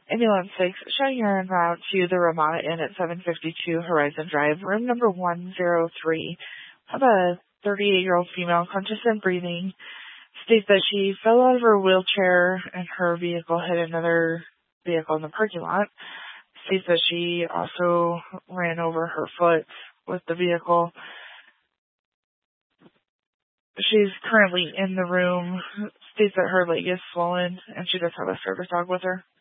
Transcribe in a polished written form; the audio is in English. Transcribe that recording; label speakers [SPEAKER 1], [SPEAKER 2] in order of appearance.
[SPEAKER 1] Ambulance 6, showing you're en route to the Ramada Inn at 752 Horizon Drive, room number 103. Have a 38-year-old female, conscious and breathing, states that she fell out of her wheelchair and her vehicle hit another vehicle in the parking lot. States that she also ran over her foot with the vehicle. She's currently in the room. States that her leg is swollen and she does have a service dog with her.